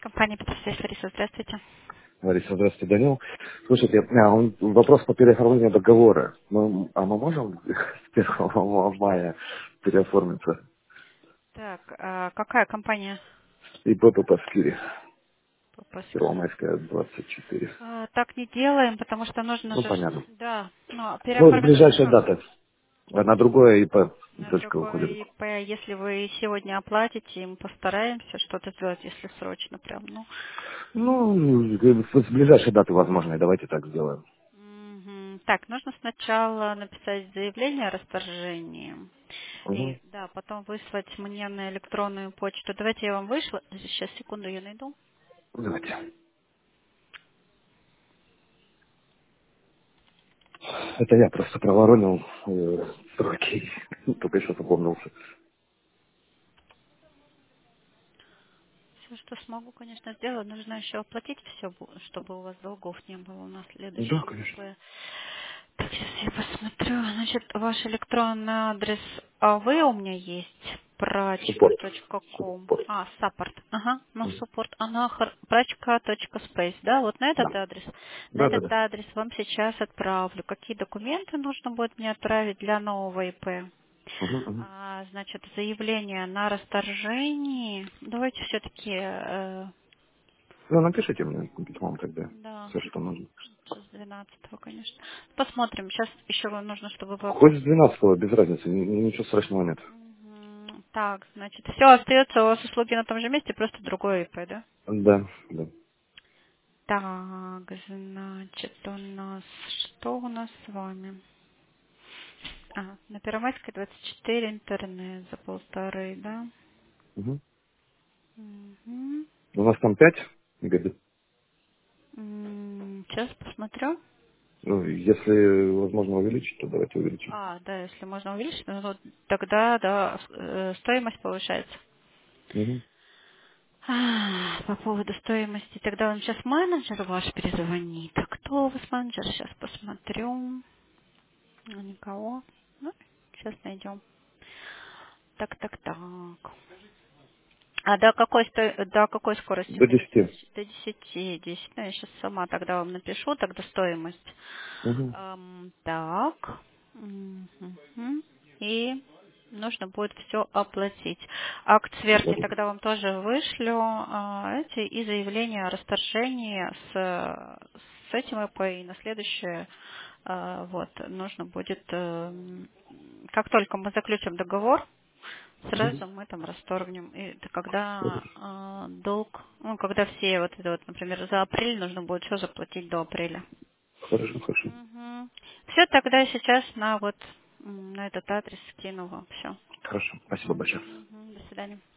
Компания Петросвязь, Лариса, здравствуйте. Лариса, здравствуйте, Данил. Слушайте, вопрос по переоформлению договора. Мы можем с 1 мая переоформиться? Так, какая компания И по Скири, по Паски? Первомайская, 24. Так не делаем, потому что нужно Ну, же, понятно. да, ну, Вот переоформить на ближайшая что? дата. А на другое ИП На точка другое уходит. ИП. Если вы сегодня оплатите, мы постараемся что-то сделать, если срочно прям, ну. Ну, с ближайшей даты возможно, давайте так сделаем. Мгм. Так, нужно сначала написать заявление о расторжении. И, Угу. да, потом выслать мне на электронную почту. Давайте я вам вышла. Сейчас, секунду, я найду. Давайте. Это я просто проворонил сроки. Только что запомнился. Все, что смогу, конечно, сделаю. Нужно еще оплатить все, чтобы у вас долгов не было на Да, следующий конечно. ИП. Так, сейчас я посмотрю. Значит, ваш электронный адрес АВ у меня есть. Суппорт. Прачка.ком. Суппорт. Саппорт. Ага, ну Мгм. суппорт. Она прачка.спейс, да? Вот на Да. этот адрес. На Да, да, этот да. адрес вам сейчас отправлю. Какие документы нужно будет мне отправить для нового ИП? Мгм, мгм. Значит, заявление на расторжение. Давайте все-таки, Ну, напишите мне письмом тогда да, все, что нужно. с 12, конечно. Посмотрим. Сейчас еще вам нужно, чтобы вы Хоть оплатили. с 12 без разницы, ничего страшного нет. Так, значит, все остается у вас услуги на том же месте, просто другое ИП, да? Да, да. Так, значит, у нас, что у нас с вами? На Первомайской 24 интернет за 1,5, да? Мгм. Мгм. У нас там 5 гигабит. Сейчас посмотрю. Ну, если возможно увеличить, то давайте увеличим. Да, если можно увеличить, ну, вот тогда, да, стоимость повышается. Мгм. По поводу стоимости, тогда вам сейчас менеджер ваш перезвонит. А кто у вас менеджер? Сейчас посмотрю. Никого. Ну, сейчас найдем. Так, так, так. До какой скорости До хотите? 10. До 10, 10. Ну, я сейчас сама тогда вам напишу, тогда стоимость. Мгм. Так. Мгм. И нужно будет все оплатить. Акт сверки Вот. тогда вам тоже вышлю эти и заявление о расторжении с этим ИП и на следующее вот нужно будет как только мы заключим договор, Мгм. сразу мы там расторгнем. И это Всё когда хорошо. долг, ну когда все вот это вот, например, за апрель нужно будет все заплатить до апреля. Хорошо, хорошо. Все, тогда я сейчас на вот на этот адрес скину вам все. Хорошо. Спасибо большое. До свидания.